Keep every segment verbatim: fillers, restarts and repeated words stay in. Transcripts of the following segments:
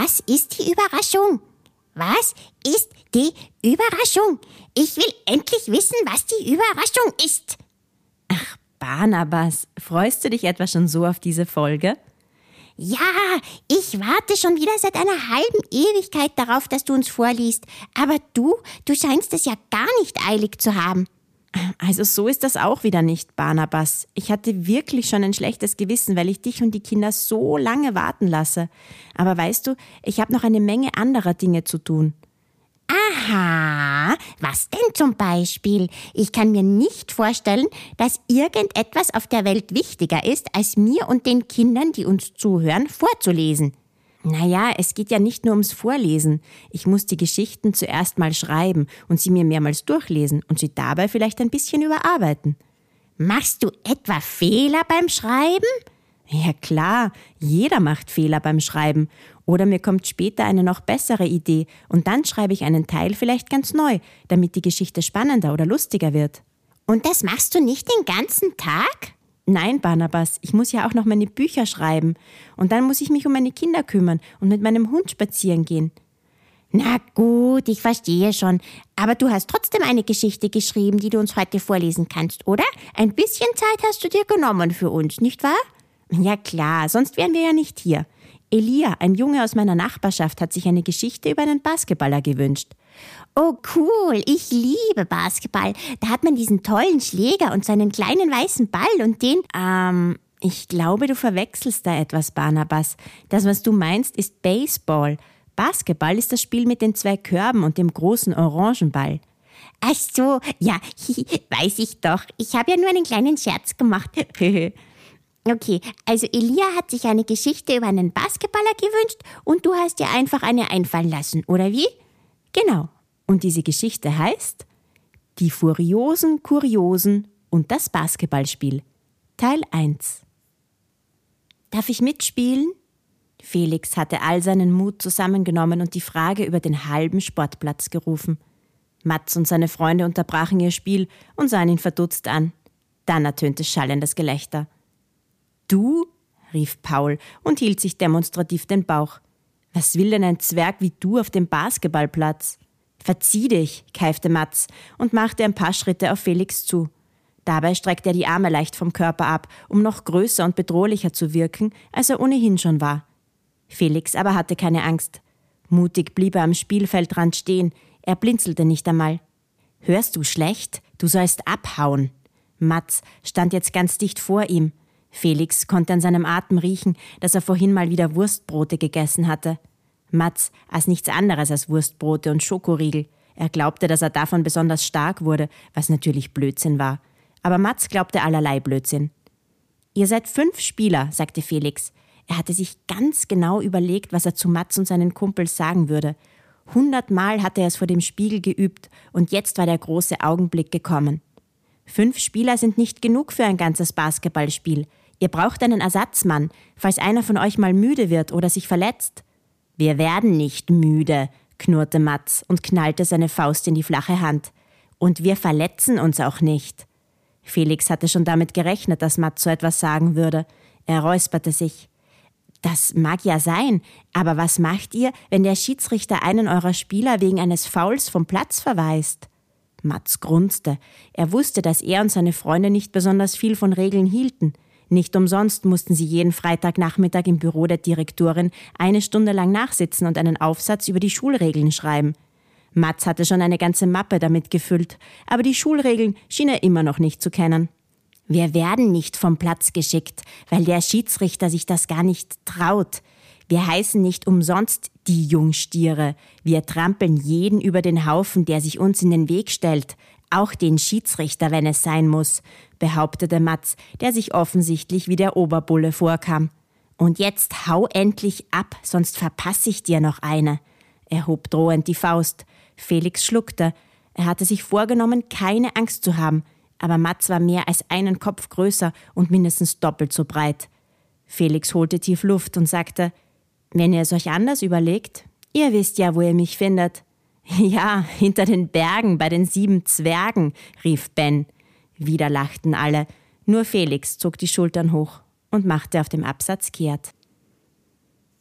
was ist die Überraschung? Was ist die Überraschung? Ich will endlich wissen, was die Überraschung ist. Ach, Barnabas, freust du dich etwa schon so auf diese Folge? Ja, ich warte schon wieder seit einer halben Ewigkeit darauf, dass du uns vorliest. Aber du, du scheinst es ja gar nicht eilig zu haben. Also so ist das auch wieder nicht, Barnabas. Ich hatte wirklich schon ein schlechtes Gewissen, weil ich dich und die Kinder so lange warten lasse. Aber weißt du, ich habe noch eine Menge anderer Dinge zu tun. Aha, was denn zum Beispiel? Ich kann mir nicht vorstellen, dass irgendetwas auf der Welt wichtiger ist, als mir und den Kindern, die uns zuhören, vorzulesen. Naja, es geht ja nicht nur ums Vorlesen. Ich muss die Geschichten zuerst mal schreiben und sie mir mehrmals durchlesen und sie dabei vielleicht ein bisschen überarbeiten. Machst du etwa Fehler beim Schreiben? Ja klar, jeder macht Fehler beim Schreiben. Oder mir kommt später eine noch bessere Idee und dann schreibe ich einen Teil vielleicht ganz neu, damit die Geschichte spannender oder lustiger wird. Und das machst du nicht den ganzen Tag? Nein, Barnabas, ich muss ja auch noch meine Bücher schreiben. Und dann muss ich mich um meine Kinder kümmern und mit meinem Hund spazieren gehen. Na gut, ich verstehe schon. Aber du hast trotzdem eine Geschichte geschrieben, die du uns heute vorlesen kannst, oder? Ein bisschen Zeit hast du dir genommen für uns, nicht wahr? Ja klar, sonst wären wir ja nicht hier. Elia, ein Junge aus meiner Nachbarschaft, hat sich eine Geschichte über einen Basketballer gewünscht. Oh cool, ich liebe Basketball. Da hat man diesen tollen Schläger und seinen kleinen weißen Ball und den... Ähm, ich glaube, du verwechselst da etwas, Barnabas. Das, was du meinst, ist Baseball. Basketball ist das Spiel mit den zwei Körben und dem großen orangen Ball. Ach so, ja, weiß ich doch. Ich habe ja nur einen kleinen Scherz gemacht. Okay, also Elia hat sich eine Geschichte über einen Basketballer gewünscht und du hast dir einfach eine einfallen lassen, oder wie? Genau. Und diese Geschichte heißt Die furiosen Kuriosen und das Basketballspiel. Teil eins. Darf ich mitspielen? Felix hatte all seinen Mut zusammengenommen und die Frage über den halben Sportplatz gerufen. Mats und seine Freunde unterbrachen ihr Spiel und sahen ihn verdutzt an. Dann ertönte schallendes Gelächter. »Du?« rief Paul und hielt sich demonstrativ den Bauch. »Was will denn ein Zwerg wie du auf dem Basketballplatz?« »Verzieh dich«, keifte Mats und machte ein paar Schritte auf Felix zu. Dabei streckte er die Arme leicht vom Körper ab, um noch größer und bedrohlicher zu wirken, als er ohnehin schon war. Felix aber hatte keine Angst. Mutig blieb er am Spielfeldrand stehen, er blinzelte nicht einmal. »Hörst du schlecht? Du sollst abhauen.« Mats stand jetzt ganz dicht vor ihm. Felix konnte an seinem Atem riechen, dass er vorhin mal wieder Wurstbrote gegessen hatte. Mats aß nichts anderes als Wurstbrote und Schokoriegel. Er glaubte, dass er davon besonders stark wurde, was natürlich Blödsinn war. Aber Mats glaubte allerlei Blödsinn. »Ihr seid fünf Spieler«, sagte Felix. Er hatte sich ganz genau überlegt, was er zu Mats und seinen Kumpels sagen würde. Hundertmal hatte er es vor dem Spiegel geübt und jetzt war der große Augenblick gekommen. Fünf Spieler sind nicht genug für ein ganzes Basketballspiel. Ihr braucht einen Ersatzmann, falls einer von euch mal müde wird oder sich verletzt. »Wir werden nicht müde«, knurrte Mats und knallte seine Faust in die flache Hand. »Und wir verletzen uns auch nicht.« Felix hatte schon damit gerechnet, dass Mats so etwas sagen würde. Er räusperte sich. »Das mag ja sein, aber was macht ihr, wenn der Schiedsrichter einen eurer Spieler wegen eines Fouls vom Platz verweist?« Mats grunzte. Er wusste, dass er und seine Freunde nicht besonders viel von Regeln hielten. Nicht umsonst mussten sie jeden Freitagnachmittag im Büro der Direktorin eine Stunde lang nachsitzen und einen Aufsatz über die Schulregeln schreiben. Mats hatte schon eine ganze Mappe damit gefüllt, aber die Schulregeln schien er immer noch nicht zu kennen. »Wir werden nicht vom Platz geschickt, weil der Schiedsrichter sich das gar nicht traut. Wir heißen nicht umsonst die Jungstiere. Wir trampeln jeden über den Haufen, der sich uns in den Weg stellt. Auch den Schiedsrichter, wenn es sein muss«, behauptete Mats, der sich offensichtlich wie der Oberbulle vorkam. »Und jetzt hau endlich ab, sonst verpasse ich dir noch eine.« Er hob drohend die Faust. Felix schluckte. Er hatte sich vorgenommen, keine Angst zu haben, aber Mats war mehr als einen Kopf größer und mindestens doppelt so breit. Felix holte tief Luft und sagte, »Wenn ihr es euch anders überlegt, ihr wisst ja, wo ihr mich findet.« »Ja, hinter den Bergen bei den sieben Zwergen«, rief Ben. Wieder lachten alle, nur Felix zog die Schultern hoch und machte auf dem Absatz kehrt.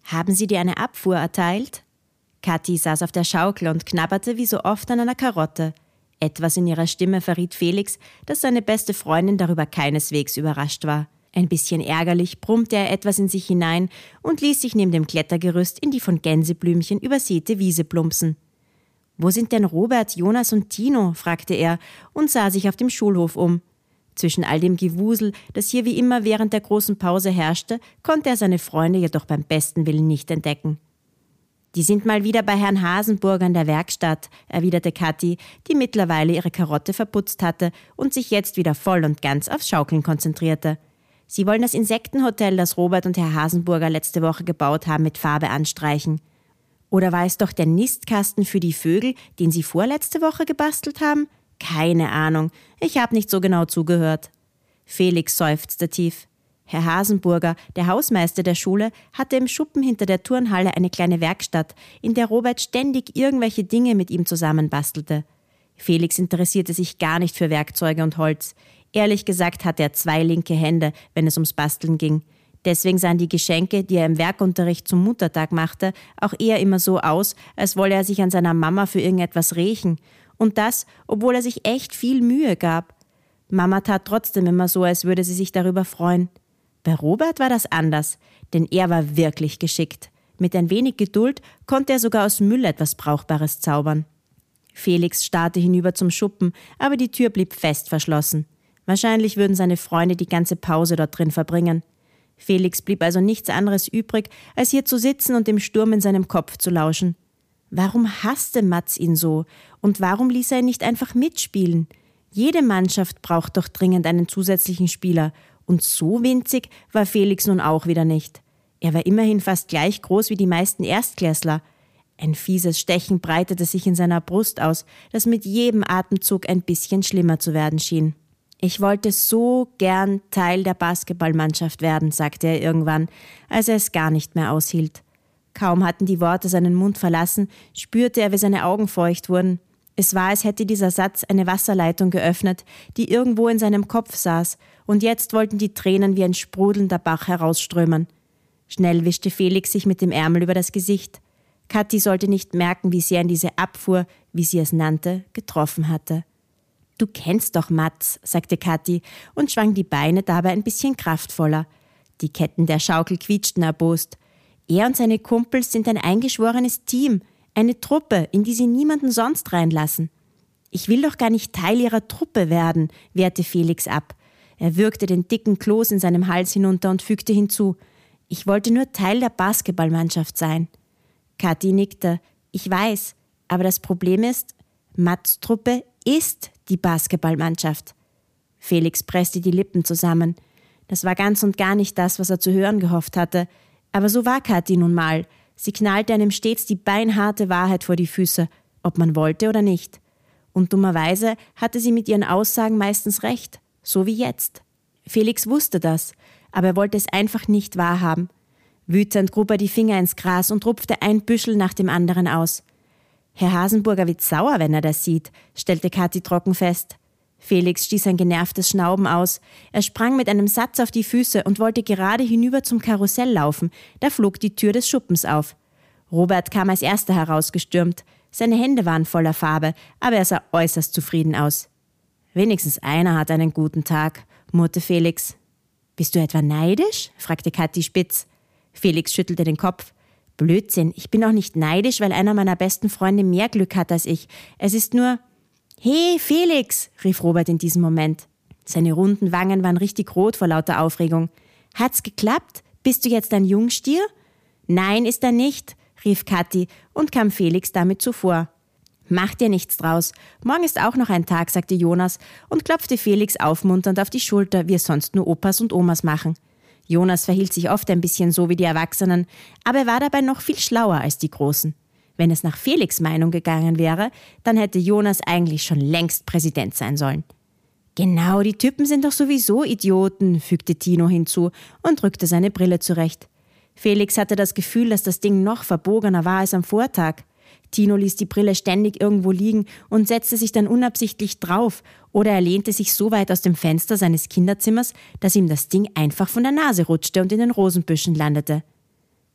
Haben Sie dir eine Abfuhr erteilt? Kathi saß auf der Schaukel und knabberte wie so oft an einer Karotte. Etwas in ihrer Stimme verriet Felix, dass seine beste Freundin darüber keineswegs überrascht war. Ein bisschen ärgerlich brummte er etwas in sich hinein und ließ sich neben dem Klettergerüst in die von Gänseblümchen übersäte Wiese plumpsen. »Wo sind denn Robert, Jonas und Tino?« fragte er und sah sich auf dem Schulhof um. Zwischen all dem Gewusel, das hier wie immer während der großen Pause herrschte, konnte er seine Freunde jedoch beim besten Willen nicht entdecken. »Die sind mal wieder bei Herrn Hasenburger in der Werkstatt«, erwiderte Kathi, die mittlerweile ihre Karotte verputzt hatte und sich jetzt wieder voll und ganz aufs Schaukeln konzentrierte. Sie wollen das Insektenhotel, das Robert und Herr Hasenburger letzte Woche gebaut haben, mit Farbe anstreichen. Oder war es doch der Nistkasten für die Vögel, den Sie vorletzte Woche gebastelt haben? Keine Ahnung, ich habe nicht so genau zugehört. Felix seufzte tief. Herr Hasenburger, der Hausmeister der Schule, hatte im Schuppen hinter der Turnhalle eine kleine Werkstatt, in der Robert ständig irgendwelche Dinge mit ihm zusammenbastelte. Felix interessierte sich gar nicht für Werkzeuge und Holz. Ehrlich gesagt hatte er zwei linke Hände, wenn es ums Basteln ging. Deswegen sahen die Geschenke, die er im Werkunterricht zum Muttertag machte, auch eher immer so aus, als wolle er sich an seiner Mama für irgendetwas rächen. Und das, obwohl er sich echt viel Mühe gab. Mama tat trotzdem immer so, als würde sie sich darüber freuen. Bei Robert war das anders, denn er war wirklich geschickt. Mit ein wenig Geduld konnte er sogar aus Müll etwas Brauchbares zaubern. Felix starrte hinüber zum Schuppen, aber die Tür blieb fest verschlossen. Wahrscheinlich würden seine Freunde die ganze Pause dort drin verbringen. Felix blieb also nichts anderes übrig, als hier zu sitzen und dem Sturm in seinem Kopf zu lauschen. Warum hasste Mats ihn so? Und warum ließ er ihn nicht einfach mitspielen? Jede Mannschaft braucht doch dringend einen zusätzlichen Spieler. Und so winzig war Felix nun auch wieder nicht. Er war immerhin fast gleich groß wie die meisten Erstklässler. Ein fieses Stechen breitete sich in seiner Brust aus, das mit jedem Atemzug ein bisschen schlimmer zu werden schien. »Ich wollte so gern Teil der Basketballmannschaft werden«, sagte er irgendwann, als er es gar nicht mehr aushielt. Kaum hatten die Worte seinen Mund verlassen, spürte er, wie seine Augen feucht wurden. Es war, als hätte dieser Satz eine Wasserleitung geöffnet, die irgendwo in seinem Kopf saß, und jetzt wollten die Tränen wie ein sprudelnder Bach herausströmen. Schnell wischte Felix sich mit dem Ärmel über das Gesicht. Kathi sollte nicht merken, wie sehr ihn diese Abfuhr, wie sie es nannte, getroffen hatte. »Du kennst doch Mats«, sagte Kathi und schwang die Beine dabei ein bisschen kraftvoller. Die Ketten der Schaukel quietschten erbost. Er und seine Kumpels sind ein eingeschworenes Team, eine Truppe, in die sie niemanden sonst reinlassen. »Ich will doch gar nicht Teil ihrer Truppe werden«, wehrte Felix ab. Er würgte den dicken Kloß in seinem Hals hinunter und fügte hinzu: »Ich wollte nur Teil der Basketballmannschaft sein.« Kathi nickte. »Ich weiß, aber das Problem ist, Mats' Truppe ist die Basketballmannschaft.« Felix presste die Lippen zusammen. Das war ganz und gar nicht das, was er zu hören gehofft hatte. Aber so war Kathi nun mal. Sie knallte einem stets die beinharte Wahrheit vor die Füße, ob man wollte oder nicht. Und dummerweise hatte sie mit ihren Aussagen meistens recht, so wie jetzt. Felix wusste das, aber er wollte es einfach nicht wahrhaben. Wütend grub er die Finger ins Gras und rupfte ein Büschel nach dem anderen aus. »Herr Hasenburger wird sauer, wenn er das sieht«, stellte Kathi trocken fest. Felix stieß ein genervtes Schnauben aus. Er sprang mit einem Satz auf die Füße und wollte gerade hinüber zum Karussell laufen. Da flog die Tür des Schuppens auf. Robert kam als erster herausgestürmt. Seine Hände waren voller Farbe, aber er sah äußerst zufrieden aus. »Wenigstens einer hat einen guten Tag«, murrte Felix. »Bist du etwa neidisch?«, fragte Kathi spitz. Felix schüttelte den Kopf. »Blödsinn, ich bin auch nicht neidisch, weil einer meiner besten Freunde mehr Glück hat als ich. Es ist nur...« »Hey, Felix«, rief Robert in diesem Moment. Seine runden Wangen waren richtig rot vor lauter Aufregung. »Hat's geklappt? Bist du jetzt ein Jungstier?« »Nein, ist er nicht«, rief Kathi und kam Felix damit zuvor. »Mach dir nichts draus. Morgen ist auch noch ein Tag«, sagte Jonas und klopfte Felix aufmunternd auf die Schulter, wie es sonst nur Opas und Omas machen. Jonas verhielt sich oft ein bisschen so wie die Erwachsenen, aber er war dabei noch viel schlauer als die Großen. Wenn es nach Felix' Meinung gegangen wäre, dann hätte Jonas eigentlich schon längst Präsident sein sollen. »Genau, die Typen sind doch sowieso Idioten«, fügte Tino hinzu und rückte seine Brille zurecht. Felix hatte das Gefühl, dass das Ding noch verbogener war als am Vortag. Tino ließ die Brille ständig irgendwo liegen und setzte sich dann unabsichtlich drauf, oder er lehnte sich so weit aus dem Fenster seines Kinderzimmers, dass ihm das Ding einfach von der Nase rutschte und in den Rosenbüschen landete.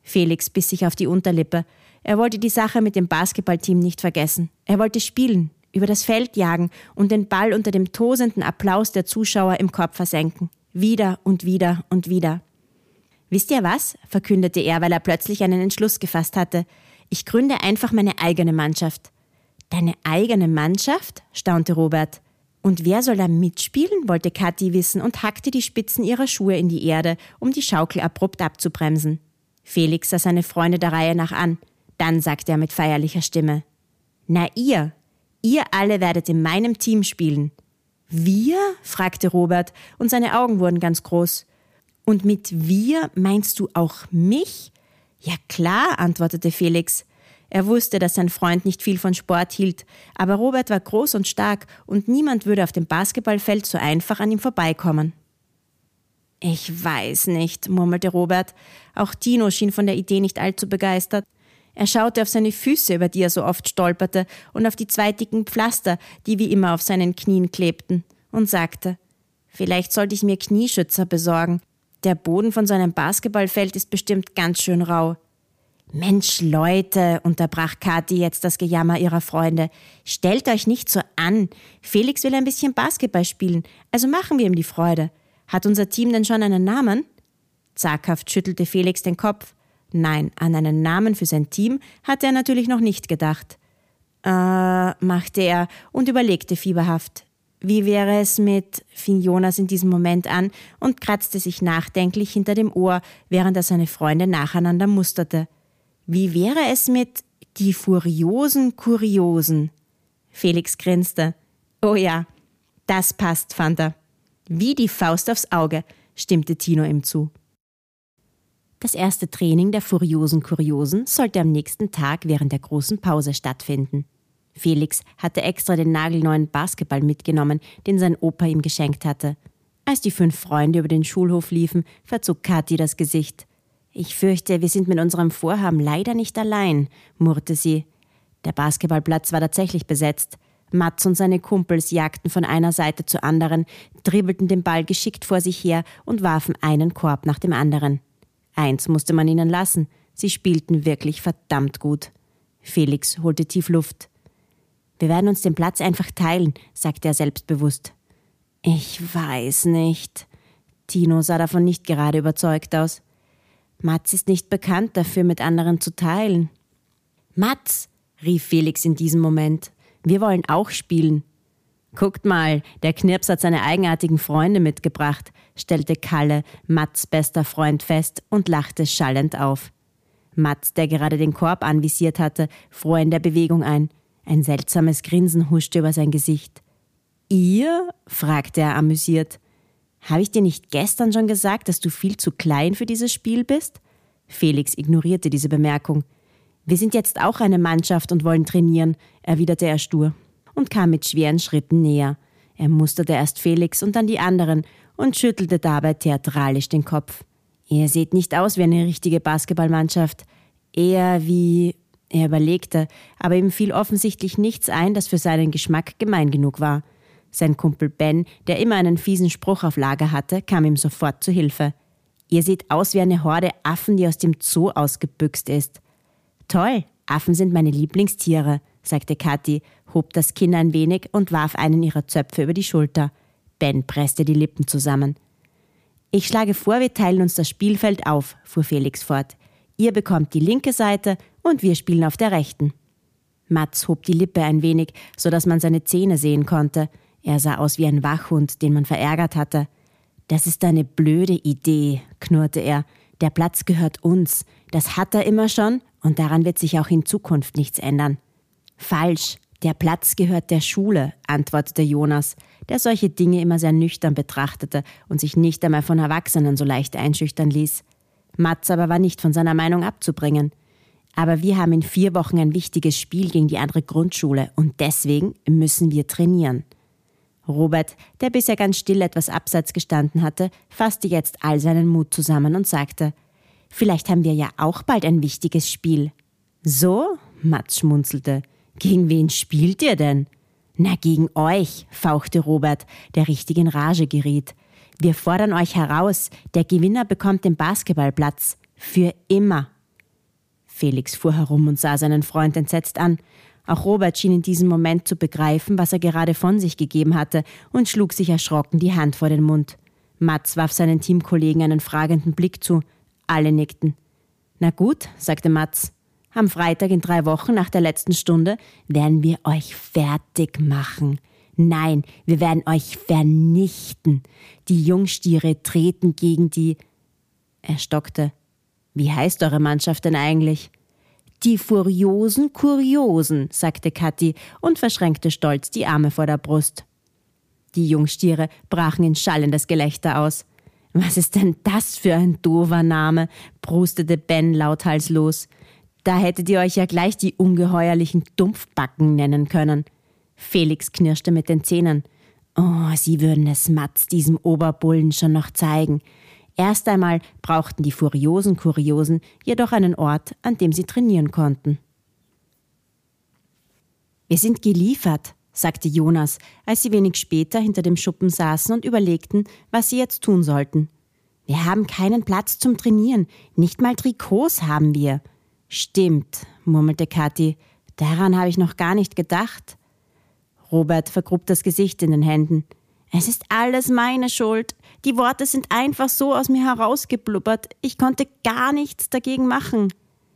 Felix biss sich auf die Unterlippe. Er wollte die Sache mit dem Basketballteam nicht vergessen. Er wollte spielen, über das Feld jagen und den Ball unter dem tosenden Applaus der Zuschauer im Korb versenken. Wieder und wieder und wieder. »Wisst ihr was?«, verkündete er, weil er plötzlich einen Entschluss gefasst hatte. »Ich gründe einfach meine eigene Mannschaft.« »Deine eigene Mannschaft?«, staunte Robert. »Und wer soll da mitspielen?«, wollte Kathi wissen und hackte die Spitzen ihrer Schuhe in die Erde, um die Schaukel abrupt abzubremsen. Felix sah seine Freunde der Reihe nach an. Dann sagte er mit feierlicher Stimme: »Na ihr, ihr alle werdet in meinem Team spielen.« »Wir?«, fragte Robert, und seine Augen wurden ganz groß. »Und mit wir meinst du auch mich?« »Ja klar«, antwortete Felix. Er wusste, dass sein Freund nicht viel von Sport hielt, aber Robert war groß und stark und niemand würde auf dem Basketballfeld so einfach an ihm vorbeikommen. »Ich weiß nicht«, murmelte Robert. Auch Tino schien von der Idee nicht allzu begeistert. Er schaute auf seine Füße, über die er so oft stolperte, und auf die zwei dicken Pflaster, die wie immer auf seinen Knien klebten, und sagte: »Vielleicht sollte ich mir Knieschützer besorgen. Der Boden von so einem Basketballfeld ist bestimmt ganz schön rau.« »Mensch, Leute«, unterbrach Kathi jetzt das Gejammer ihrer Freunde, »stellt euch nicht so an. Felix will ein bisschen Basketball spielen, also machen wir ihm die Freude. Hat unser Team denn schon einen Namen?« Zaghaft schüttelte Felix den Kopf. Nein, an einen Namen für sein Team hatte er natürlich noch nicht gedacht. Äh, machte er und überlegte fieberhaft. Wie wäre es mit, fing Jonas in diesem Moment an und kratzte sich nachdenklich hinter dem Ohr, während er seine Freunde nacheinander musterte. Wie wäre es mit die furiosen Kuriosen? Felix grinste. Oh ja, das passt, fand er. Wie die Faust aufs Auge, stimmte Tino ihm zu. Das erste Training der furiosen Kuriosen sollte am nächsten Tag während der großen Pause stattfinden. Felix hatte extra den nagelneuen Basketball mitgenommen, den sein Opa ihm geschenkt hatte. Als die fünf Freunde über den Schulhof liefen, verzog Kathi das Gesicht. »Ich fürchte, wir sind mit unserem Vorhaben leider nicht allein«, murrte sie. Der Basketballplatz war tatsächlich besetzt. Mats und seine Kumpels jagten von einer Seite zur anderen, dribbelten den Ball geschickt vor sich her und warfen einen Korb nach dem anderen. Eins musste man ihnen lassen, sie spielten wirklich verdammt gut. Felix holte tief Luft. »Wir werden uns den Platz einfach teilen«, sagte er selbstbewusst. »Ich weiß nicht.« Tino sah davon nicht gerade überzeugt aus. »Mats ist nicht bekannt dafür, mit anderen zu teilen.« »Mats«, rief Felix in diesem Moment, »wir wollen auch spielen.« »Guckt mal, der Knirps hat seine eigenartigen Freunde mitgebracht«, stellte Kalle, Mats' bester Freund, fest und lachte schallend auf. Mats, der gerade den Korb anvisiert hatte, fror in der Bewegung ein. Ein seltsames Grinsen huschte über sein Gesicht. »Ihr?«, fragte er amüsiert. »Habe ich dir nicht gestern schon gesagt, dass du viel zu klein für dieses Spiel bist?« Felix ignorierte diese Bemerkung. »Wir sind jetzt auch eine Mannschaft und wollen trainieren«, erwiderte er stur und kam mit schweren Schritten näher. Er musterte erst Felix und dann die anderen und schüttelte dabei theatralisch den Kopf. »Ihr seht nicht aus wie eine richtige Basketballmannschaft. Eher wie...« Er überlegte, aber ihm fiel offensichtlich nichts ein, das für seinen Geschmack gemein genug war. Sein Kumpel Ben, der immer einen fiesen Spruch auf Lager hatte, kam ihm sofort zu Hilfe. »Ihr seht aus wie eine Horde Affen, die aus dem Zoo ausgebüxt ist.« »Toll, Affen sind meine Lieblingstiere«, sagte Kathi, hob das Kinn ein wenig und warf einen ihrer Zöpfe über die Schulter. Ben presste die Lippen zusammen. »Ich schlage vor, wir teilen uns das Spielfeld auf«, fuhr Felix fort. »Ihr bekommt die linke Seite und wir spielen auf der rechten.« Mats hob die Lippe ein wenig, sodass man seine Zähne sehen konnte. Er sah aus wie ein Wachhund, den man verärgert hatte. »Das ist eine blöde Idee«, knurrte er. »Der Platz gehört uns. Das hat er immer schon und daran wird sich auch in Zukunft nichts ändern.« »Falsch. Der Platz gehört der Schule«, antwortete Jonas, der solche Dinge immer sehr nüchtern betrachtete und sich nicht einmal von Erwachsenen so leicht einschüchtern ließ. Mats aber war nicht von seiner Meinung abzubringen. »Aber wir haben in vier Wochen ein wichtiges Spiel gegen die andere Grundschule und deswegen müssen wir trainieren.« Robert, der bisher ganz still etwas abseits gestanden hatte, fasste jetzt all seinen Mut zusammen und sagte: »Vielleicht haben wir ja auch bald ein wichtiges Spiel.« »So?«, Mats schmunzelte. »Gegen wen spielt ihr denn?« »Na, gegen euch«, fauchte Robert, der richtig in Rage geriet. »Wir fordern euch heraus, der Gewinner bekommt den Basketballplatz. Für immer.« Felix fuhr herum und sah seinen Freund entsetzt an. Auch Robert schien in diesem Moment zu begreifen, was er gerade von sich gegeben hatte, und schlug sich erschrocken die Hand vor den Mund. Mats warf seinen Teamkollegen einen fragenden Blick zu. Alle nickten. »Na gut«, sagte Mats. »Am Freitag in drei Wochen nach der letzten Stunde werden wir euch fertig machen. Nein, wir werden euch vernichten. Die Jungstiere treten gegen die...« Er stockte. »Wie heißt eure Mannschaft denn eigentlich?« »Die Furiosen Kuriosen«, sagte Kathi und verschränkte stolz die Arme vor der Brust. Die Jungstiere brachen in schallendes Gelächter aus. »Was ist denn das für ein doofer Name?«, prustete Ben lauthals los. »Da hättet ihr euch ja gleich die ungeheuerlichen Dumpfbacken nennen können.« Felix knirschte mit den Zähnen. »Oh, sie würden es Mats, diesem Oberbullen, schon noch zeigen.« Erst einmal brauchten die Furiosen Kuriosen jedoch einen Ort, an dem sie trainieren konnten. »Wir sind geliefert«, sagte Jonas, als sie wenig später hinter dem Schuppen saßen und überlegten, was sie jetzt tun sollten. »Wir haben keinen Platz zum Trainieren, nicht mal Trikots haben wir.« »Stimmt«, murmelte Kathi, »daran habe ich noch gar nicht gedacht.« Robert vergrub das Gesicht in den Händen. »Es ist alles meine Schuld. Die Worte sind einfach so aus mir herausgeblubbert. Ich konnte gar nichts dagegen machen.«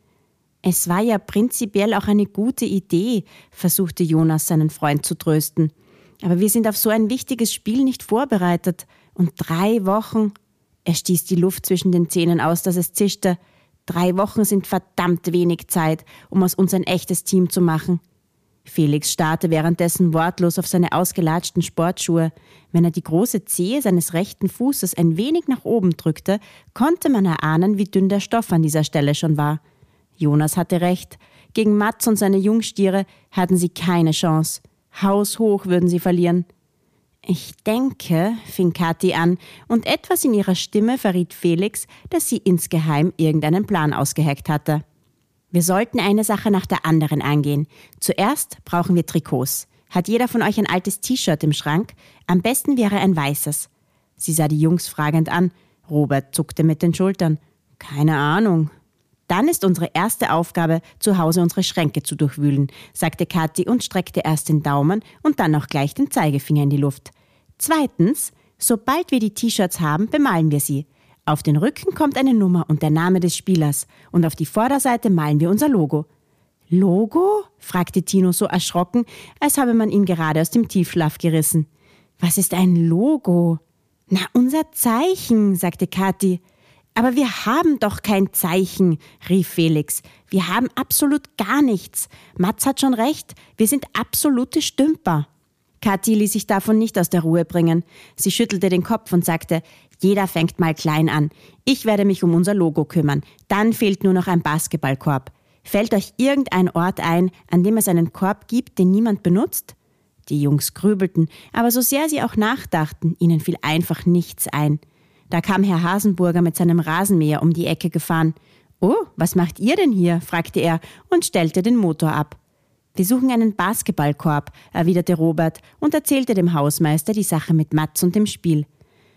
»Es war ja prinzipiell auch eine gute Idee«, versuchte Jonas seinen Freund zu trösten. »Aber wir sind auf so ein wichtiges Spiel nicht vorbereitet. Und drei Wochen...« Er stieß die Luft zwischen den Zähnen aus, dass es zischte. »Drei Wochen sind verdammt wenig Zeit, um aus uns ein echtes Team zu machen.« Felix starrte währenddessen wortlos auf seine ausgelatschten Sportschuhe. Wenn er die große Zehe seines rechten Fußes ein wenig nach oben drückte, konnte man erahnen, wie dünn der Stoff an dieser Stelle schon war. Jonas hatte recht. Gegen Mats und seine Jungstiere hatten sie keine Chance. Haushoch würden sie verlieren. »Ich denke«, fing Kathi an, und etwas in ihrer Stimme verriet Felix, dass sie insgeheim irgendeinen Plan ausgeheckt hatte. »Wir sollten eine Sache nach der anderen angehen. Zuerst brauchen wir Trikots. Hat jeder von euch ein altes T-Shirt im Schrank? Am besten wäre ein weißes.« Sie sah die Jungs fragend an. Robert zuckte mit den Schultern. »Keine Ahnung.« »Dann ist unsere erste Aufgabe, zu Hause unsere Schränke zu durchwühlen«, sagte Kathi und streckte erst den Daumen und dann auch gleich den Zeigefinger in die Luft. »Zweitens, sobald wir die T-Shirts haben, bemalen wir sie. Auf den Rücken kommt eine Nummer und der Name des Spielers und auf die Vorderseite malen wir unser Logo.« »Logo?«, fragte Tino so erschrocken, als habe man ihn gerade aus dem Tiefschlaf gerissen. »Was ist ein Logo?« »Na, unser Zeichen«, sagte Kathi. »Aber wir haben doch kein Zeichen«, rief Felix. »Wir haben absolut gar nichts. Mats hat schon recht, wir sind absolute Stümper.« Kathi ließ sich davon nicht aus der Ruhe bringen. Sie schüttelte den Kopf und sagte, »Jeder fängt mal klein an. Ich werde mich um unser Logo kümmern. Dann fehlt nur noch ein Basketballkorb. Fällt euch irgendein Ort ein, an dem es einen Korb gibt, den niemand benutzt?« Die Jungs grübelten, aber so sehr sie auch nachdachten, ihnen fiel einfach nichts ein. Da kam Herr Hasenburger mit seinem Rasenmäher um die Ecke gefahren. »Oh, was macht ihr denn hier?« fragte er und stellte den Motor ab. »Wir suchen einen Basketballkorb«, erwiderte Robert und erzählte dem Hausmeister die Sache mit Mats und dem Spiel.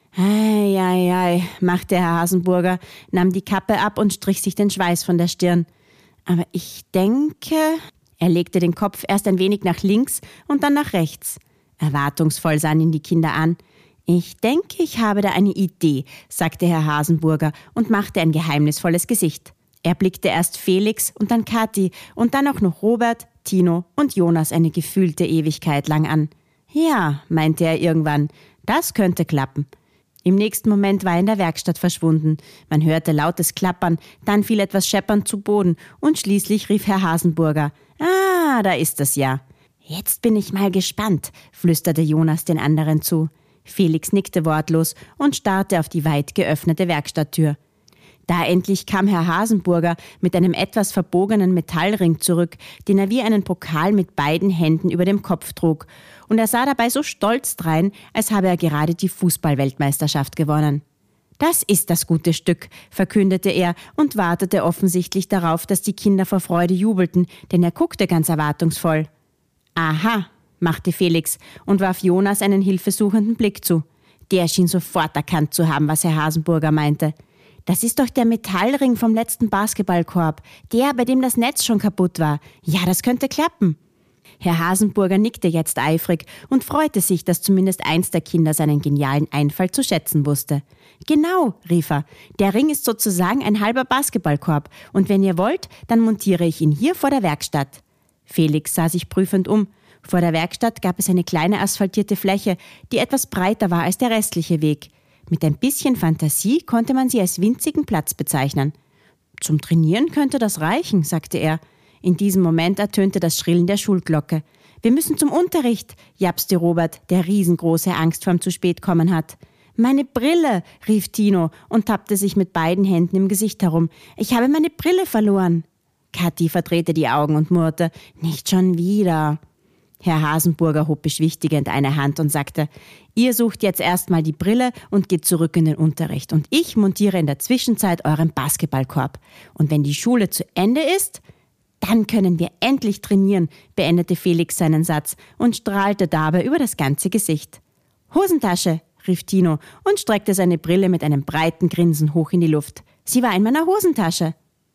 »Ei, ei, ei«, machte Herr Hasenburger, nahm die Kappe ab und strich sich den Schweiß von der Stirn. »Aber ich denke...« Er legte den Kopf erst ein wenig nach links und dann nach rechts. Erwartungsvoll sahen ihn die Kinder an. »Ich denke, ich habe da eine Idee«, sagte Herr Hasenburger und machte ein geheimnisvolles Gesicht. Er blickte erst Felix und dann Kathi und dann auch noch Robert, Tino und Jonas eine gefühlte Ewigkeit lang an. »Ja«, meinte er irgendwann, »das könnte klappen.« Im nächsten Moment war er in der Werkstatt verschwunden. Man hörte lautes Klappern, dann fiel etwas scheppernd zu Boden und schließlich rief Herr Hasenburger, »Ah, da ist es ja.« »Jetzt bin ich mal gespannt«, flüsterte Jonas den anderen zu. Felix nickte wortlos und starrte auf die weit geöffnete Werkstatttür. Da endlich kam Herr Hasenburger mit einem etwas verbogenen Metallring zurück, den er wie einen Pokal mit beiden Händen über dem Kopf trug. Und er sah dabei so stolz drein, als habe er gerade die Fußball-Weltmeisterschaft gewonnen. »Das ist das gute Stück«, verkündete er und wartete offensichtlich darauf, dass die Kinder vor Freude jubelten, denn er guckte ganz erwartungsvoll. »Aha«, machte Felix und warf Jonas einen hilfesuchenden Blick zu. Der schien sofort erkannt zu haben, was Herr Hasenburger meinte. das ist doch der Metallring vom letzten Basketballkorb, der, bei dem das Netz schon kaputt war. Ja, das könnte klappen. Herr Hasenburger nickte jetzt eifrig und freute sich, dass zumindest eins der Kinder seinen genialen Einfall zu schätzen wusste. Genau, rief er, der Ring ist sozusagen ein halber Basketballkorb und wenn ihr wollt, dann montiere ich ihn hier vor der Werkstatt. Felix sah sich prüfend um. Vor der Werkstatt gab es eine kleine asphaltierte Fläche, die etwas breiter war als der restliche Weg. Mit ein bisschen Fantasie konnte man sie als winzigen Platz bezeichnen. Zum Trainieren könnte das reichen, sagte er. In diesem Moment ertönte das Schrillen der Schulglocke. Wir müssen zum Unterricht, japste Robert, der riesengroße Angst vorm zu spät kommen hat. Meine Brille, rief Tino und tappte sich mit beiden Händen im Gesicht herum. Ich habe meine Brille verloren. Kathi verdrehte die Augen und murrte, nicht schon wieder. Herr Hasenburger hob beschwichtigend eine Hand und sagte, ihr sucht jetzt erstmal die Brille und geht zurück in den Unterricht und ich montiere in der Zwischenzeit euren Basketballkorb. Und wenn die Schule zu Ende ist, dann können wir endlich trainieren, beendete Felix seinen Satz und strahlte dabei über das ganze Gesicht. Hosentasche, rief Tino und streckte seine Brille mit einem breiten Grinsen hoch in die Luft. Sie war in meiner Hosentasche.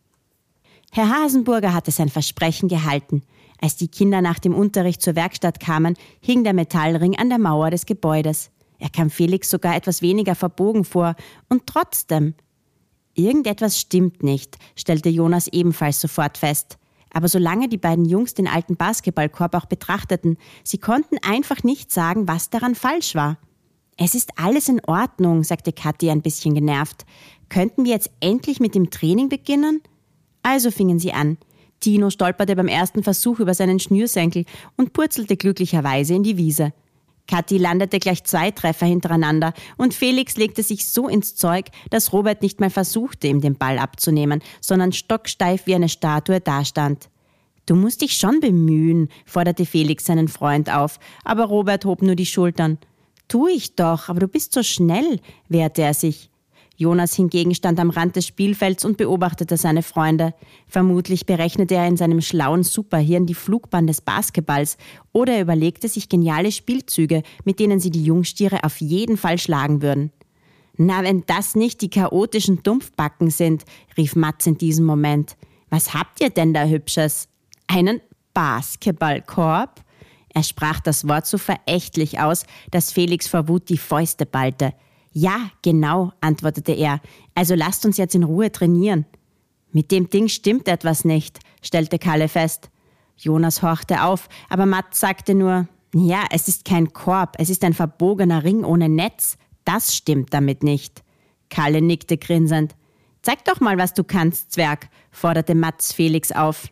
Herr Hasenburger hatte sein Versprechen gehalten. Als die Kinder nach dem Unterricht zur Werkstatt kamen, hing der Metallring an der Mauer des Gebäudes. Er kam Felix sogar etwas weniger verbogen vor und trotzdem. Irgendetwas stimmt nicht, stellte Jonas ebenfalls sofort fest. Aber solange die beiden Jungs den alten Basketballkorb auch betrachteten, sie konnten einfach nicht sagen, was daran falsch war. Es ist alles in Ordnung, sagte Kathi ein bisschen genervt. Könnten wir jetzt endlich mit dem Training beginnen? Also fingen sie an. Tino stolperte beim ersten Versuch über seinen Schnürsenkel und purzelte glücklicherweise in die Wiese. Kathi landete gleich zwei Treffer hintereinander und Felix legte sich so ins Zeug, dass Robert nicht mal versuchte, ihm den Ball abzunehmen, sondern stocksteif wie eine Statue dastand. Du musst dich schon bemühen, forderte Felix seinen Freund auf, aber Robert hob nur die Schultern. Tu ich doch, aber du bist so schnell, wehrte er sich. Jonas hingegen stand am Rand des Spielfelds und beobachtete seine Freunde. Vermutlich berechnete er in seinem schlauen Superhirn die Flugbahn des Basketballs oder er überlegte sich geniale Spielzüge, mit denen sie die Jungstiere auf jeden Fall schlagen würden. Na, wenn das nicht die chaotischen Dumpfbacken sind, rief Matz in diesem Moment. Was habt ihr denn da Hübsches? Einen Basketballkorb? Er sprach das Wort so verächtlich aus, dass Felix vor Wut die Fäuste ballte. Ja, genau, antwortete er. Also lasst uns jetzt in Ruhe trainieren. Mit dem Ding stimmt etwas nicht, stellte Kalle fest. Jonas horchte auf, aber Matt sagte nur, ja, es ist kein Korb, es ist ein verbogener Ring ohne Netz. Das stimmt damit nicht. Kalle nickte grinsend. Zeig doch mal, was du kannst, Zwerg, forderte Matz Felix auf.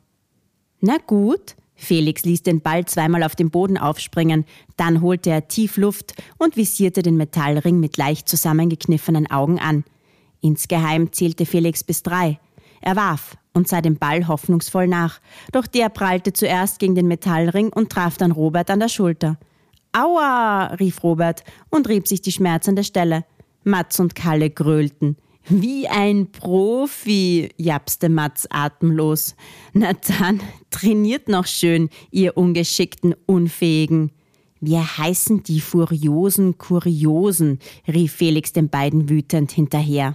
Na gut. Felix ließ den Ball zweimal auf den Boden aufspringen, dann holte er tief Luft und visierte den Metallring mit leicht zusammengekniffenen Augen an. Insgeheim zählte Felix bis drei. Er warf und sah dem Ball hoffnungsvoll nach, doch der prallte zuerst gegen den Metallring und traf dann Robert an der Schulter. »Aua«, rief Robert und rieb sich die schmerzende Stelle. Matz und Kalle gröhlten. »Wie ein Profi«, japste Matz atemlos. »Na dann, trainiert noch schön, ihr ungeschickten Unfähigen.« »Wir heißen die furiosen Kuriosen«, rief Felix den beiden wütend hinterher.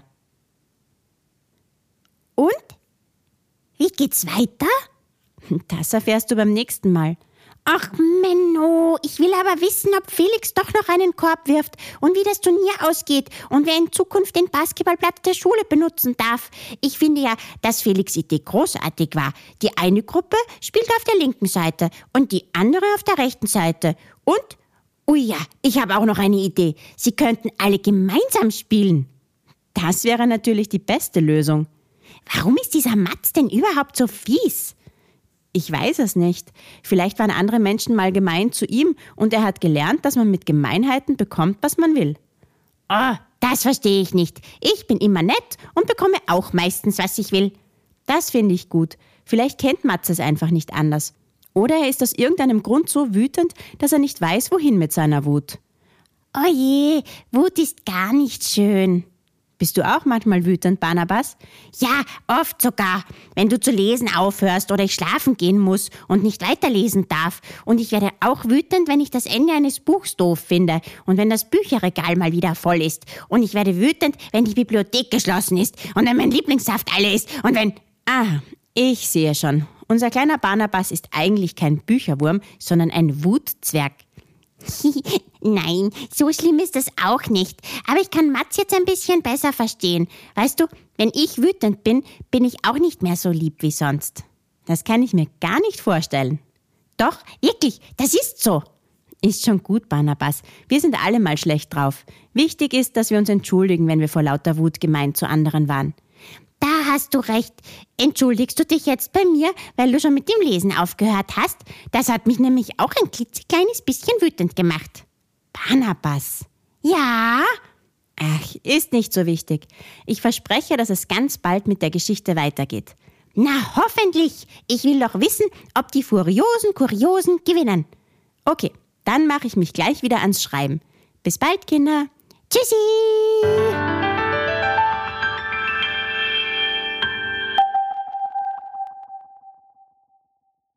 Und? Wie geht's weiter? Das erfährst du beim nächsten Mal. Ach Menno, ich will aber wissen, ob Felix doch noch einen Korb wirft und wie das Turnier ausgeht und wer in Zukunft den Basketballplatz der Schule benutzen darf. Ich finde ja, dass Felix' Idee großartig war. Die eine Gruppe spielt auf der linken Seite und die andere auf der rechten Seite. Und, ui ja, ich habe auch noch eine Idee. Sie könnten alle gemeinsam spielen. Das wäre natürlich die beste Lösung. Warum ist dieser Matz denn überhaupt so fies? Ich weiß es nicht. Vielleicht waren andere Menschen mal gemein zu ihm und er hat gelernt, dass man mit Gemeinheiten bekommt, was man will. Oh, das verstehe ich nicht. Ich bin immer nett und bekomme auch meistens, was ich will. Das finde ich gut. Vielleicht kennt Matz es einfach nicht anders. Oder er ist aus irgendeinem Grund so wütend, dass er nicht weiß, wohin mit seiner Wut. Oh je, Wut ist gar nicht schön. Bist du auch manchmal wütend, Barnabas? Ja, oft sogar, wenn du zu lesen aufhörst oder ich schlafen gehen muss und nicht weiterlesen darf. Und ich werde auch wütend, wenn ich das Ende eines Buchs doof finde und wenn das Bücherregal mal wieder voll ist. Und ich werde wütend, wenn die Bibliothek geschlossen ist und wenn mein Lieblingssaft alle ist und wenn... Ah, ich sehe schon. Unser kleiner Barnabas ist eigentlich kein Bücherwurm, sondern ein Wutzwerg. Nein, so schlimm ist es auch nicht. Aber ich kann Mats jetzt ein bisschen besser verstehen. Weißt du, wenn ich wütend bin, bin ich auch nicht mehr so lieb wie sonst. Das kann ich mir gar nicht vorstellen. Doch, wirklich, das ist so. Ist schon gut, Barnabas. Wir sind alle mal schlecht drauf. Wichtig ist, dass wir uns entschuldigen, wenn wir vor lauter Wut gemein zu anderen waren. Da hast du recht. Entschuldigst du dich jetzt bei mir, weil du schon mit dem Lesen aufgehört hast? Das hat mich nämlich auch ein klitzekleines bisschen wütend gemacht. Barnabas. Ja? Ach, ist nicht so wichtig. Ich verspreche, dass es ganz bald mit der Geschichte weitergeht. Na, hoffentlich. Ich will doch wissen, ob die Furiosen Kuriosen gewinnen. Okay, dann mache ich mich gleich wieder ans Schreiben. Bis bald, Kinder. Tschüssi!